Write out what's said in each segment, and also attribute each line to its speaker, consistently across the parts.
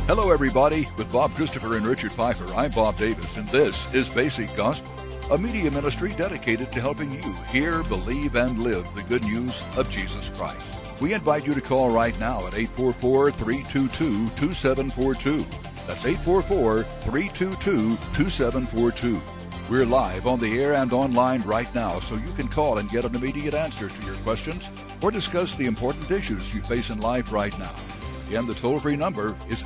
Speaker 1: Hello, everybody. With Bob Christopher and Richard Pfeiffer, I'm Bob Davis, and this is Basic Gospel, a media ministry dedicated to helping you hear, believe, and live the good news of Jesus Christ. We invite you to call right now at 844-322-2742. That's 844-322-2742. We're live on the air and online right now, so you can call and get an immediate answer to your questions or discuss the important issues you face in life right now. Again, the toll-free number is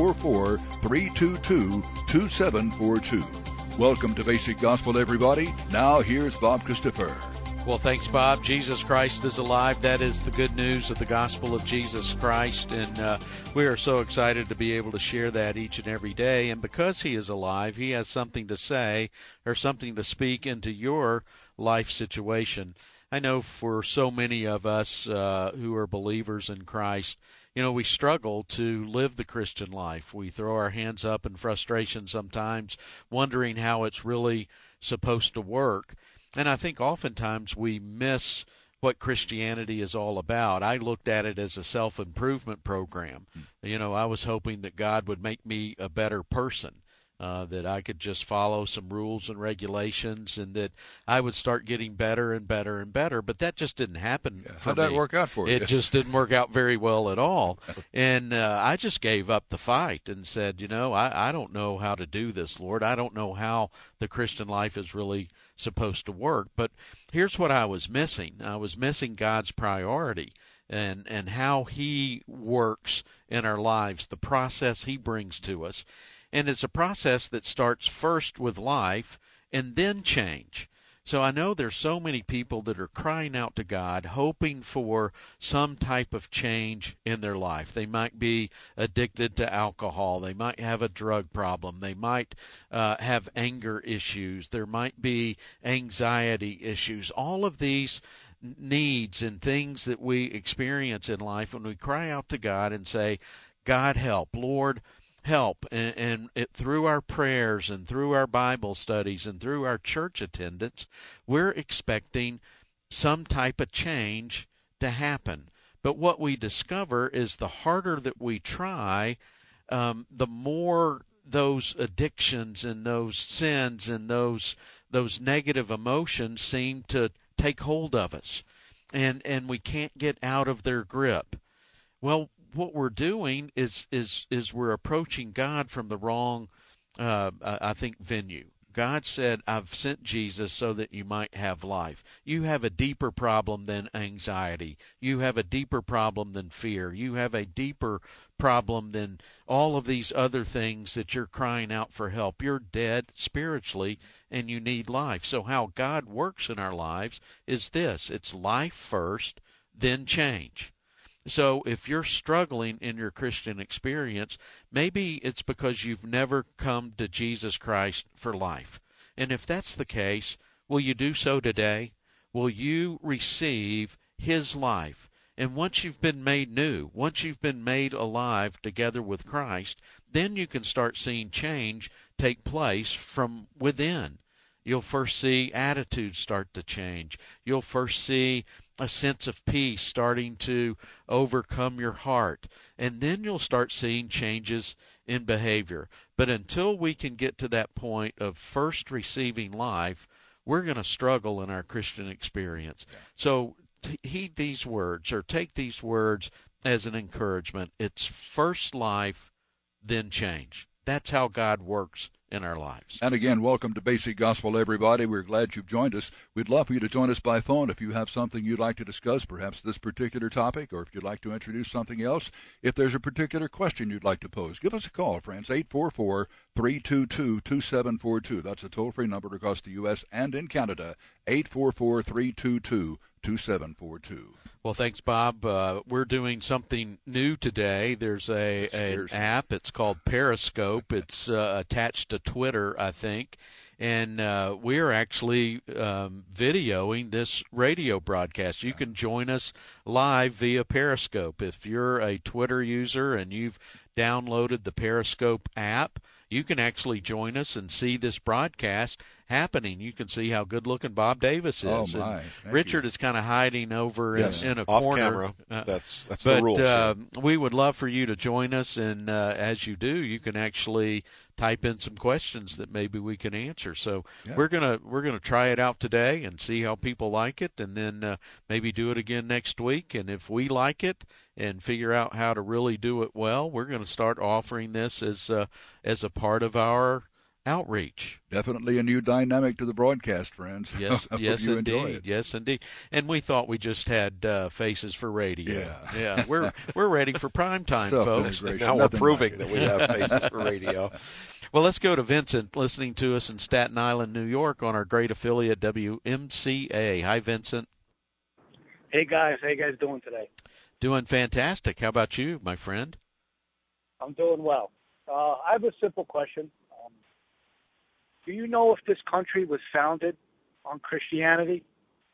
Speaker 1: 844-322-2742. Welcome to Basic Gospel, everybody. Now, here's Bob Christopher.
Speaker 2: Well, thanks, Bob. Jesus Christ is alive. That is the good news of the gospel of Jesus Christ, and we are so excited to be able to share that each and every day. And because he is alive, he has something to say or something to speak into your life situation. I know for so many of us who are believers in Christ, we struggle to live the Christian life. We throw our hands up in frustration sometimes, wondering how it's really supposed to work. And I think oftentimes we miss what Christianity is all about. I looked at it as a self-improvement program. I was hoping that God would make me a better person, that I could just follow some rules and regulations, and that I would start getting better and better and better. But that just didn't happen for
Speaker 1: How'd
Speaker 2: me.
Speaker 1: that work out for you?
Speaker 2: It just didn't work out very well at all. And I just gave up the fight and said, I don't know how to do this, Lord. I don't know how the Christian life is really supposed to work. But here's what I was missing. I was missing God's priority and how he works in our lives, the process he brings to us. And it's a process that starts first with life and then change. So I know there's so many people that are crying out to God, hoping for some type of change in their life. They might be addicted to alcohol. They might have a drug problem. They might have anger issues. There might be anxiety issues. All of these needs and things that we experience in life, when we cry out to God and say, God, help, Lord, help, and through our prayers and through our Bible studies and through our church attendance, we're expecting some type of change to happen. But what we discover is the harder that we try, the more those addictions and those sins and those negative emotions seem to take hold of us, and we can't get out of their grip. Well, what we're doing is we're approaching God from the wrong, venue. God said, I've sent Jesus so that you might have life. You have a deeper problem than anxiety. You have a deeper problem than fear. You have a deeper problem than all of these other things that you're crying out for help. You're dead spiritually, and you need life. So how God works in our lives is this. It's life first, then change. So if you're struggling in your Christian experience, maybe it's because you've never come to Jesus Christ for life. And if that's the case, will you do so today? Will you receive his life? And once you've been made new, once you've been made alive together with Christ, then you can start seeing change take place from within. You'll first see attitudes start to change. You'll first see a sense of peace starting to overcome your heart. And then you'll start seeing changes in behavior. But until we can get to that point of first receiving life, we're going to struggle in our Christian experience. Yeah. So heed these words, or take these words as an encouragement. It's first life, then change. That's how God works in our lives.
Speaker 1: And again, welcome to Basic Gospel, everybody. We're glad you've joined us. We'd love for you to join us by phone if you have something you'd like to discuss, perhaps this particular topic, or if you'd like to introduce something else. If there's a particular question you'd like to pose, give us a call, friends, 844-322-2742. That's a toll-free number across the U.S. and in Canada, 844-322-2742.
Speaker 2: Well, thanks, Bob. We're doing something new today. There's an app. It's called Periscope. It's attached to Twitter, I think. And we're actually videoing this radio broadcast. You can join us live via Periscope. If you're a Twitter user and you've downloaded the Periscope app, you can actually join us and see this broadcast happening. You can see how good-looking Bob Davis is.
Speaker 1: Oh, my.
Speaker 2: And Richard is kind of hiding over in a
Speaker 3: off
Speaker 2: corner.
Speaker 3: Camera. That's the rules.
Speaker 2: But we would love for you to join us, and as you do, you can actually type in some questions that maybe we can answer. So we're gonna try it out today and see how people like it, and then maybe do it again next week. And if we like it and figure out how to really do it well, we're going to start offering this as a part of our outreach.
Speaker 1: Definitely a new dynamic to the broadcast, friends.
Speaker 2: Yes, yes,
Speaker 1: enjoy
Speaker 2: indeed.
Speaker 1: it.
Speaker 2: Yes, indeed. And we thought we just had faces for radio.
Speaker 1: Yeah.
Speaker 2: We're ready for prime time, folks.
Speaker 3: Now we're proving that we have faces for radio.
Speaker 2: Well, let's go to Vincent, listening to us in Staten Island, New York, on our great affiliate WMCA. Hi, Vincent.
Speaker 4: Hey guys, how you guys doing today?
Speaker 2: Doing fantastic. How about you, my friend?
Speaker 4: I'm doing well. I have a simple question. Do you know if this country was founded on Christianity?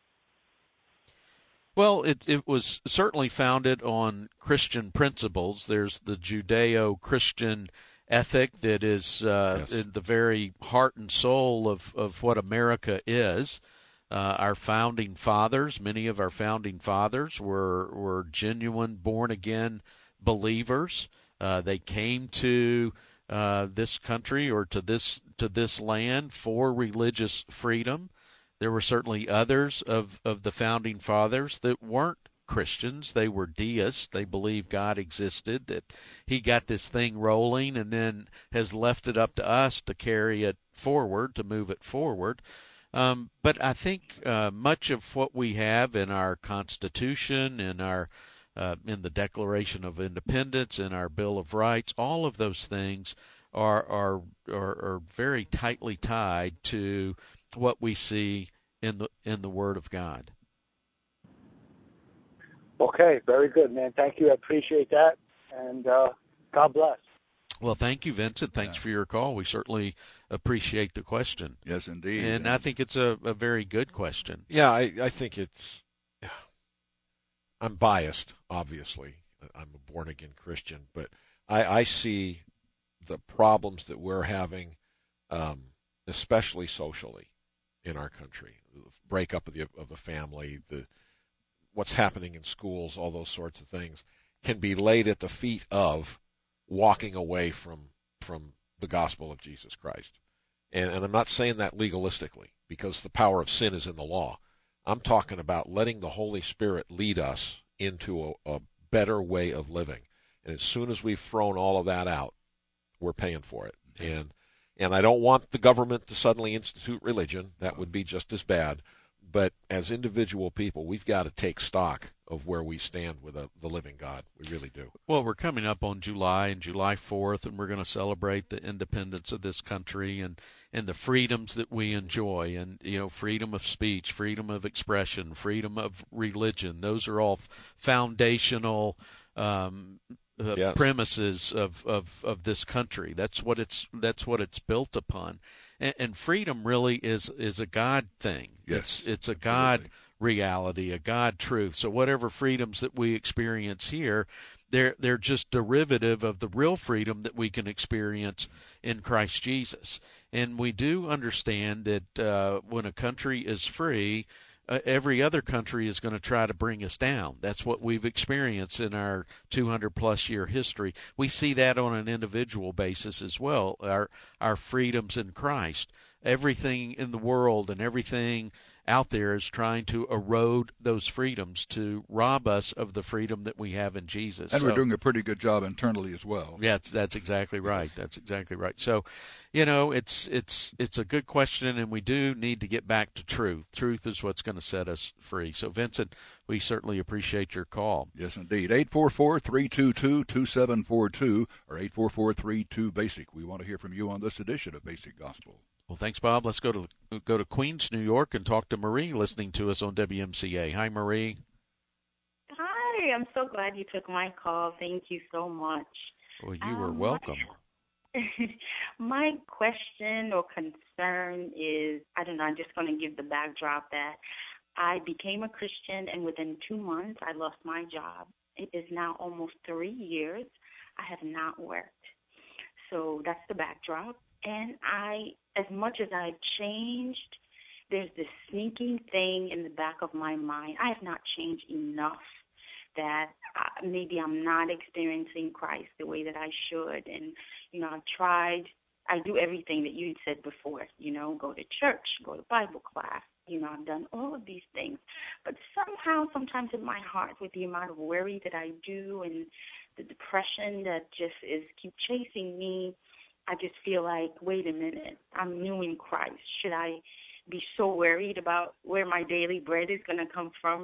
Speaker 2: Well, it was certainly founded on Christian principles. There's the Judeo-Christian ethic that is in the very heart and soul of what America is. Our founding fathers, many of our founding fathers were genuine born-again believers. They came to this country or to this land for religious freedom. There were certainly others of the founding fathers that weren't Christians. They were deists. They believed God existed, that he got this thing rolling and then has left it up to us to carry it forward, to move it forward. But I think much of what we have in our Constitution, in the Declaration of Independence, in our Bill of Rights, all of those things are very tightly tied to what we see in the Word of God.
Speaker 4: Okay, very good, man. Thank you. I appreciate that, and God bless.
Speaker 2: Well, thank you, Vincent. Thanks for your call. We certainly appreciate the question.
Speaker 1: Yes, indeed.
Speaker 2: And I think it's a very good question.
Speaker 3: Yeah, I think it's – I'm biased, obviously. I'm a born-again Christian. But I see the problems that we're having, especially socially in our country, the breakup of the family, what's happening in schools, all those sorts of things, can be laid at the feet of walking away from the gospel of Jesus Christ. And I'm not saying that legalistically, because the power of sin is in the law. I'm talking about letting the Holy Spirit lead us into a better way of living. And as soon as we've thrown all of that out, we're paying for it. And I don't want the government to suddenly institute religion. That would be just as bad. But as individual people, we've got to take stock of where we stand with the living God. We really do.
Speaker 2: Well, we're coming up on July 4th, and we're going to celebrate the independence of this country and the freedoms that we enjoy. And, freedom of speech, freedom of expression, freedom of religion. Those are all foundational premises of this country. That's what it's built upon. And freedom really is a God thing.
Speaker 1: Yes,
Speaker 2: it's a God reality, a God truth. So whatever freedoms that we experience here, they're just derivative of the real freedom that we can experience in Christ Jesus. And we do understand that when a country is free, every other country is going to try to bring us down. That's what we've experienced in our 200-plus year history. We see that on an individual basis as well, our freedoms in Christ. Everything in the world and everything out there is trying to erode those freedoms, to rob us of the freedom that we have in Jesus.
Speaker 1: And we're doing a pretty good job internally as well.
Speaker 2: Yeah, that's exactly right. That's exactly right. So, it's a good question, and we do need to get back to truth. Truth is what's going to set us free. So, Vincent, we certainly appreciate your call.
Speaker 1: Yes, indeed. 844-322-2742 or 844-32-BASIC. We want to hear from you on this edition of Basic Gospel.
Speaker 2: Well, thanks, Bob. Let's go to Queens, New York, and talk to Marie, listening to us on WMCA. Hi, Marie.
Speaker 5: Hi. I'm so glad you took my call. Thank you so much.
Speaker 2: Well, you were welcome.
Speaker 5: My question or concern is, I don't know, I'm just going to give the backdrop that I became a Christian, and within 2 months, I lost my job. It is now almost 3 years. I have not worked. So that's the backdrop. And as much as I've changed, there's this sneaking thing in the back of my mind. I have not changed enough that maybe I'm not experiencing Christ the way that I should. And, I've tried. I do everything that you said before, go to church, go to Bible class. I've done all of these things. But somehow, sometimes in my heart, with the amount of worry that I do and the depression that just keep chasing me, I just feel like, wait a minute, I'm new in Christ. Should I be so worried about where my daily bread is going to come from,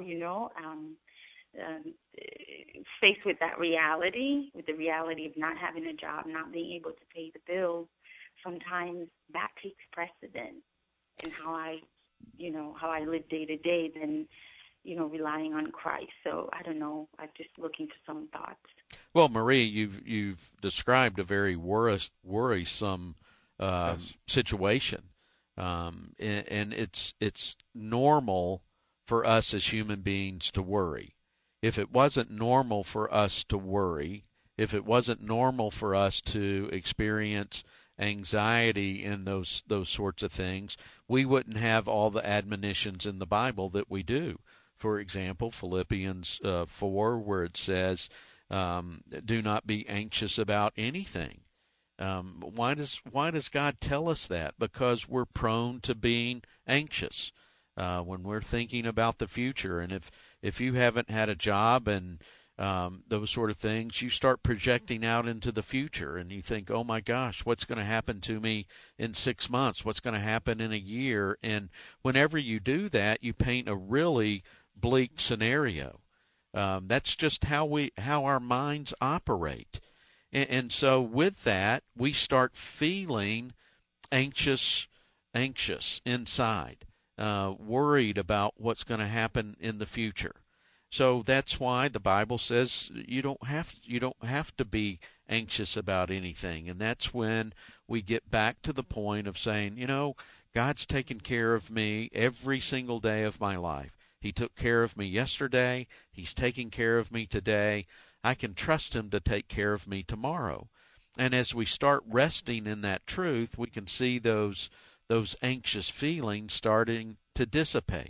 Speaker 5: faced with that reality, with the reality of not having a job, not being able to pay the bills, sometimes that takes precedent in how I live day to day than, relying on Christ. So I don't know. I'm just looking for some thoughts.
Speaker 2: Well, Marie, you've described a very worrisome situation, and it's normal for us as human beings to worry. If it wasn't normal for us to worry, if it wasn't normal for us to experience anxiety and those sorts of things, we wouldn't have all the admonitions in the Bible that we do. For example, Philippians 4, where it says, do not be anxious about anything. Why does God tell us that? Because we're prone to being anxious when we're thinking about the future. And if you haven't had a job and those sort of things, you start projecting out into the future and you think, oh my gosh, what's going to happen to me in 6 months? What's going to happen in a year? And whenever you do that, you paint a really bleak scenario. That's just how our minds operate. And so with that, we start feeling anxious inside, worried about what's going to happen in the future. So that's why the Bible says you don't have to be anxious about anything. And that's when we get back to the point of saying, God's taken care of me every single day of my life. He took care of me yesterday. He's taking care of me today. I can trust him to take care of me tomorrow. And as we start resting in that truth, we can see those anxious feelings starting to dissipate.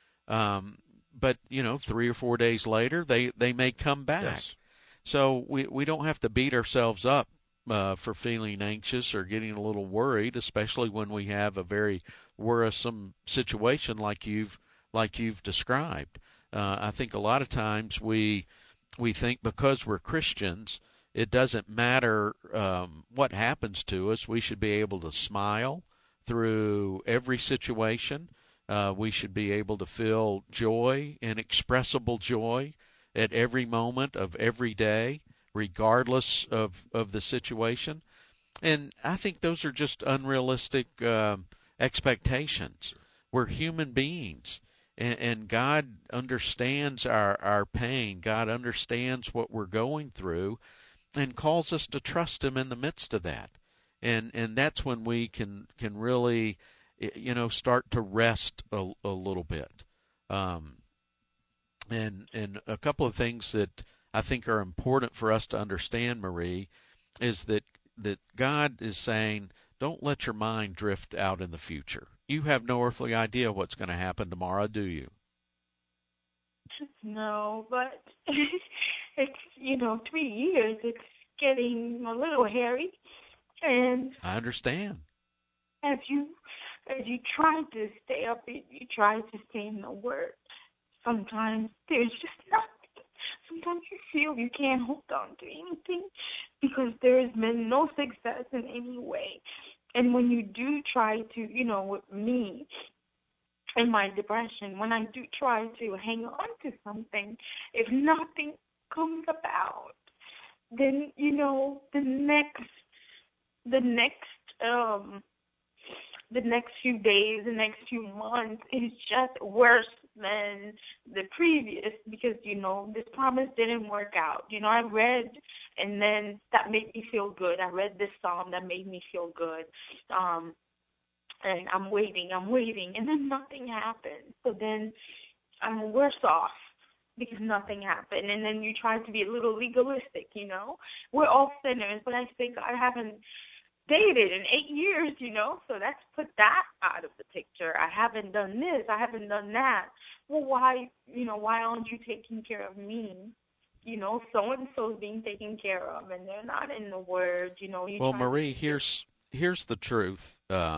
Speaker 2: But 3 or 4 days later, they may come back.
Speaker 3: Yes.
Speaker 2: So we don't have to beat ourselves up for feeling anxious or getting a little worried, especially when we have a very worrisome situation like you've described. I think a lot of times we think because we're Christians, it doesn't matter what happens to us. We should be able to smile through every situation. We should be able to feel joy, inexpressible joy, at every moment of every day, regardless of the situation. And I think those are just unrealistic expectations. We're human beings, and God understands our pain. God understands what we're going through and calls us to trust him in the midst of that. And that's when we can really start to rest a little bit. And a couple of things that I think are important for us to understand, Marie, is that God is saying, don't let your mind drift out in the future. You have no earthly idea what's going to happen tomorrow, do you?
Speaker 5: No, but it's 3 years. It's getting a little hairy, and
Speaker 2: I understand.
Speaker 5: As you try to stay up, you try to stay in the Word. Sometimes there's just nothing. Sometimes you feel you can't hold on to anything because there has been no success in any way. And when you do try to, with me and my depression, when I do try to hang on to something, if nothing comes about, then, the next few days, the next few months is just worse than the previous because, this promise didn't work out. I read, and then that made me feel good. I read this psalm that made me feel good. And I'm waiting, and then nothing happened. So then I'm worse off because nothing happened. And then you try to be a little legalistic, We're all sinners, but I think I haven't dated in 8 years, so let's put that out of the picture. I haven't done this, I haven't done that. Well, why aren't you taking care of me? So-and-so is being taken care of, and they're not in the Word,
Speaker 2: Well, Marie, here's the truth.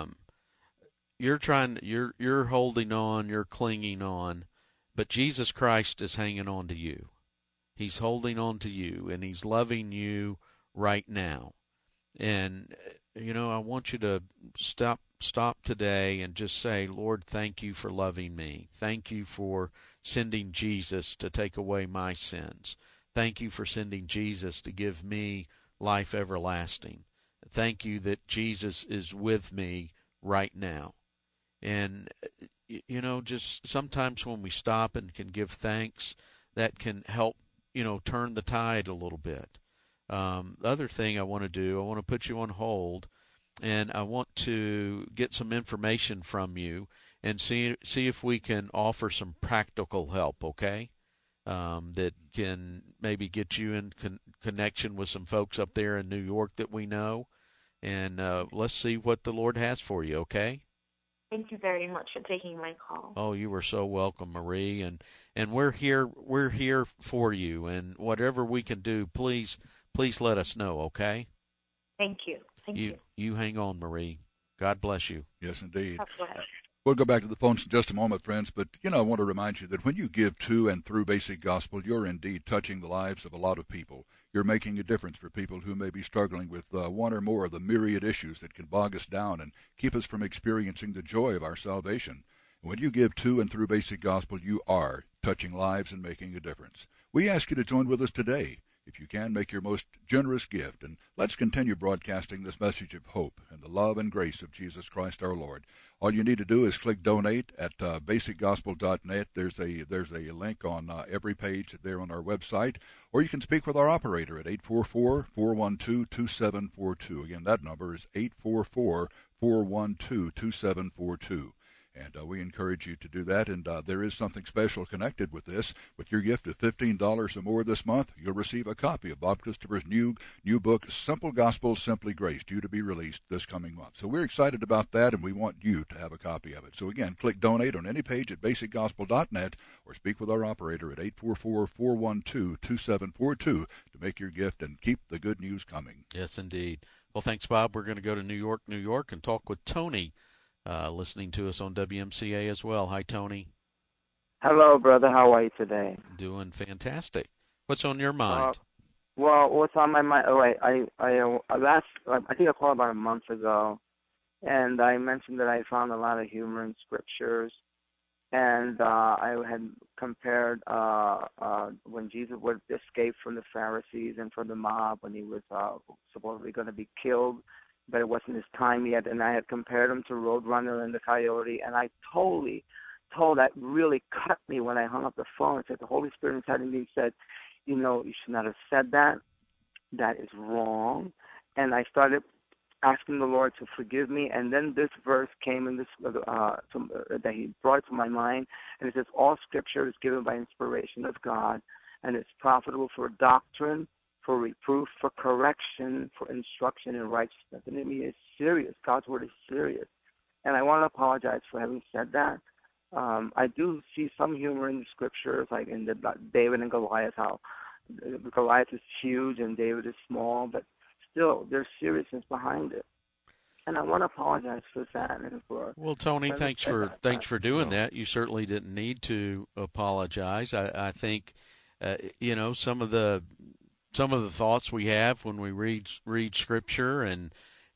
Speaker 2: You're holding on, you're clinging on, but Jesus Christ is hanging on to you. He's holding on to you, and he's loving you right now. And, I want you to stop today and just say, Lord, thank you for loving me. Thank you for sending Jesus to take away my sins. Thank you for sending Jesus to give me life everlasting. Thank you that Jesus is with me right now. And, just sometimes when we stop and can give thanks, that can help, turn the tide a little bit. The other thing I want to do, I want to put you on hold, and I want to get some information from you and see if we can offer some practical help, okay? That can maybe get you in connection with some folks up there in New York that we know, and let's see what the Lord has for you, okay?
Speaker 5: Thank you very much for taking my call.
Speaker 2: Oh, you are so welcome, Marie, and we're here for you, and whatever we can do, please let us know, okay?
Speaker 5: Thank you. Thank you.
Speaker 2: You hang on, Marie. God bless you.
Speaker 1: Yes, indeed.
Speaker 5: God bless.
Speaker 1: We'll go back to the phones in just a moment, friends, but, I want to remind you that when you give to and through Basic Gospel, you're indeed touching the lives of a lot of people. You're making a difference for people who may be struggling with one or more of the myriad issues that can bog us down and keep us from experiencing the joy of our salvation. When you give to and through Basic Gospel, you are touching lives and making a difference. We ask you to join with us today. If you can, make your most generous gift, and let's continue broadcasting this message of hope and the love and grace of Jesus Christ our Lord. All you need to do is click donate at basicgospel.net. There's a link on every page there on our website, or you can speak with our operator at 844-412-2742. Again, that number is 844-412-2742. And we encourage you to do that. And there is something special connected with this. With your gift of $15 or more this month, you'll receive a copy of Bob Christopher's new book, Simple Gospel, Simply Grace, due to be released this coming month. So we're excited about that, and we want you to have a copy of it. So again, click donate on any page at basicgospel.net or speak with our operator at 844-412-2742 to make your gift and keep the good news coming.
Speaker 2: Yes, indeed. Well, thanks, Bob. We're going to go to New York, and talk with Tony. Listening to us on WMCA as well. Hi, Tony.
Speaker 6: Hello, brother. How are you today?
Speaker 2: Doing fantastic. What's on your mind?
Speaker 6: Well, what's on my mind? Oh, wait, I think I called about a month ago, and I mentioned that I found a lot of humor in scriptures, and I had compared when Jesus would escape from the Pharisees and from the mob when he was supposedly going to be killed, but it wasn't his time yet, and I had compared him to Roadrunner and the Coyote, and I that really cut me when I hung up the phone. It said the Holy Spirit inside of me said, you should not have said that. That is wrong. And I started asking the Lord to forgive me, and then this verse came in that he brought to my mind, and it says, all Scripture is given by inspiration of God, and it's profitable for doctrine, for reproof, for correction, for instruction in righteousness. And it is serious. God's word is serious. And I want to apologize for having said that. I do see some humor in the scriptures, like in the David and Goliath, how Goliath is huge and David is small, but still there's seriousness behind it. And I want to apologize for that. And
Speaker 2: well, Tony, thanks for doing that. You certainly didn't need to apologize. I think, some of the thoughts we have when we read Scripture, and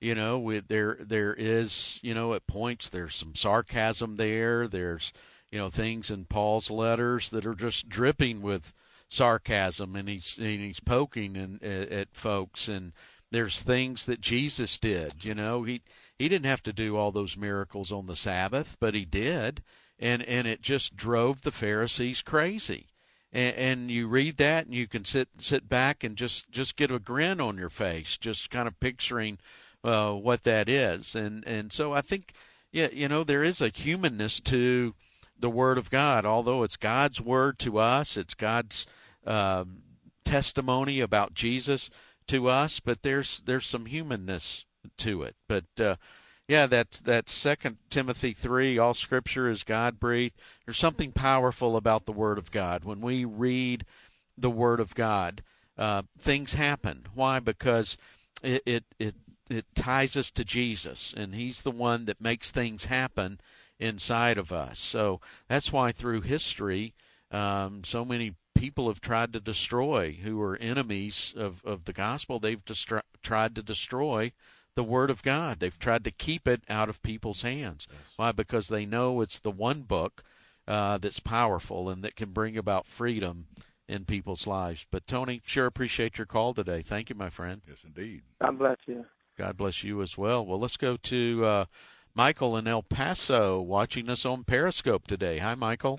Speaker 2: there is at points there's some sarcasm there. There's things in Paul's letters that are just dripping with sarcasm, and he's poking at folks. And there's things that Jesus did. He didn't have to do all those miracles on the Sabbath, but he did, and it just drove the Pharisees crazy. And you read that, and you can sit back and just get a grin on your face, just kind of picturing what that is. And so I think, there is a humanness to the Word of God. Although it's God's Word to us, it's God's testimony about Jesus to us, but there's some humanness to it. But yeah, that 2 Timothy 3, all Scripture is God-breathed. There's something powerful about the Word of God. When we read the Word of God, things happen. Why? Because it ties us to Jesus, and He's the one that makes things happen inside of us. So that's why through history, so many people have tried to destroy, who are enemies of the gospel. They've tried to destroy the Word of God. They've tried to keep it out of people's hands. Yes. Why? Because they know it's the one book that's powerful and that can bring about freedom in people's lives. But Tony, sure appreciate your call today. Thank you, my friend.
Speaker 1: Yes, indeed.
Speaker 6: God bless you.
Speaker 2: God bless you as well. Well, let's go to Michael in El Paso, watching us on Periscope today. Hi, Michael.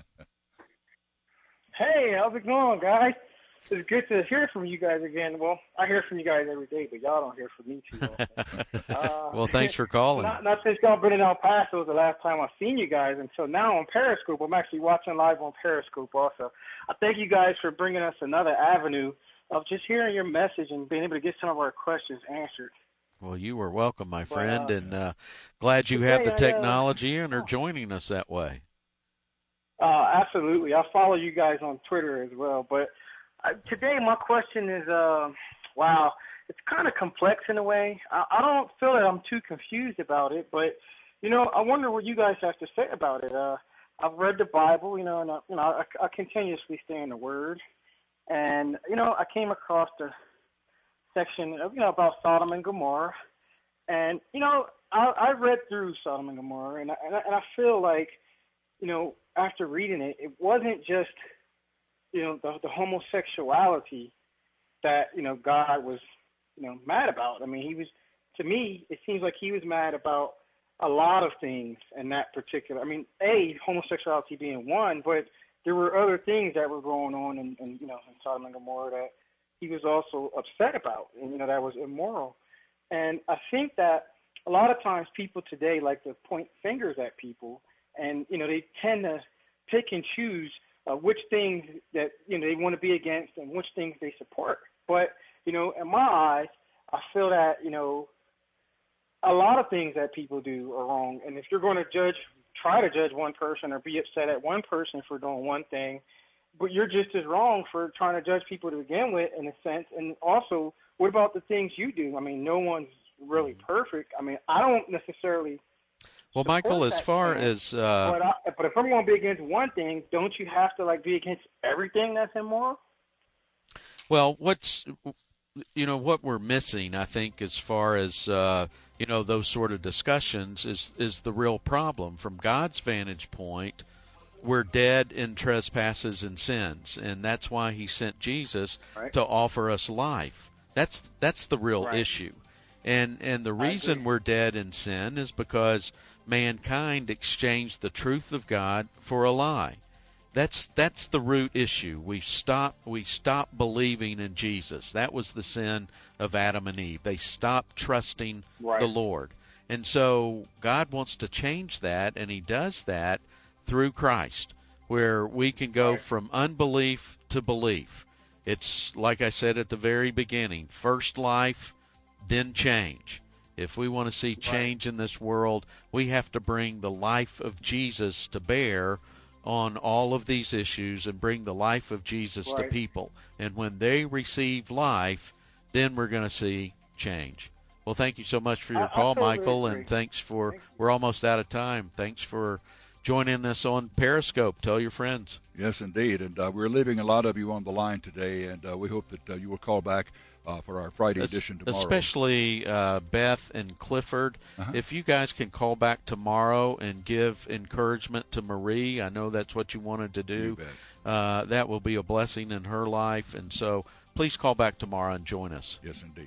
Speaker 7: Hey, how's it going, guys? It's good to hear from you guys again. Well, I hear from you guys every day, but y'all don't hear from me too often.
Speaker 2: Well, thanks for calling.
Speaker 7: Not since y'all been in El Paso was the last time I've seen you guys, and so now on Periscope, I'm actually watching live on Periscope also. I thank you guys for bringing us another avenue of just hearing your message and being able to get some of our questions answered.
Speaker 2: Well, you are welcome, my friend, and glad you have the technology and are joining us that way.
Speaker 7: Absolutely. I follow you guys on Twitter as well, but today my question is, wow, it's kind of complex in a way. I don't feel that I'm too confused about it, but, I wonder what you guys have to say about it. I've read the Bible, and I continuously stay in the Word, and, I came across the section of, about Sodom and Gomorrah, and, I read through Sodom and Gomorrah, and I feel like, after reading it, it wasn't just, the homosexuality that, God was, mad about. I mean, to me, it seems like he was mad about a lot of things in that particular, homosexuality being one, but there were other things that were going on in Sodom and Gomorrah that he was also upset about, and, that was immoral. And I think that a lot of times people today like to point fingers at people, and, they tend to pick and choose which things that, they want to be against and which things they support. But, in my eyes, I feel that, a lot of things that people do are wrong. And if you're going to try to judge one person or be upset at one person for doing one thing, but you're just as wrong for trying to judge people to begin with, in a sense. And also, what about the things you do? I mean, no one's really perfect. I mean, I don't necessarily.
Speaker 2: Well, Michael, as far as
Speaker 7: but if I'm going to be against one thing, don't you have to be against everything that's immoral?
Speaker 2: Well, what we're missing, I think, as far as those sort of discussions, is the real problem from God's vantage point. We're dead in trespasses and sins, and that's why He sent Jesus to offer us life. That's the real issue, and the reason we're dead in sin is because mankind exchanged the truth of God for a lie. That's the root issue. We stopped believing in Jesus. That was the sin of Adam and Eve. They stopped trusting the Lord. And so God wants to change that, and He does that through Christ, where we can go from unbelief to belief. It's like I said at the very beginning, first life, then change. If we want to see change in this world, we have to bring the life of Jesus to bear on all of these issues and bring the life of Jesus to people. And when they receive life, then we're going to see change. Well, thank you so much for your call, Michael, and we're almost out of time. Thanks for joining us on Periscope. Tell your friends.
Speaker 1: Yes, indeed. And we're leaving a lot of you on the line today, and we hope that you will call back for our Friday edition tomorrow. Especially
Speaker 2: Beth and Clifford. If you guys can call back tomorrow and give encouragement to Marie, I know that's what you wanted to do. That will be a blessing in her life. And so please call back tomorrow and join us.
Speaker 1: Yes, indeed.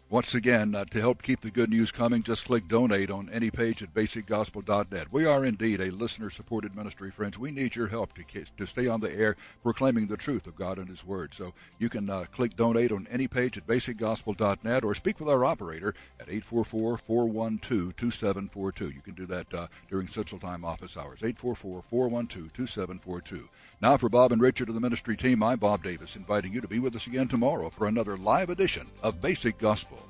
Speaker 1: Once again, to help keep the good news coming, just click donate on any page at basicgospel.net. We are indeed a listener-supported ministry, friends. We need your help to stay on the air proclaiming the truth of God and His Word. So you can click donate on any page at basicgospel.net or speak with our operator at 844-412-2742. You can do that during Central Time office hours, 844-412-2742. Now for Bob and Richard of the ministry team, I'm Bob Davis, inviting you to be with us again tomorrow for another live edition of Basic Gospel.